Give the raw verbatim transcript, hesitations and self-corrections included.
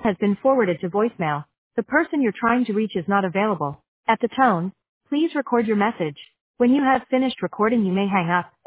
has been forwarded to voicemail. The person you're trying to reach is not available. At the tone, please record your message. When you have finished recording, you may hang up.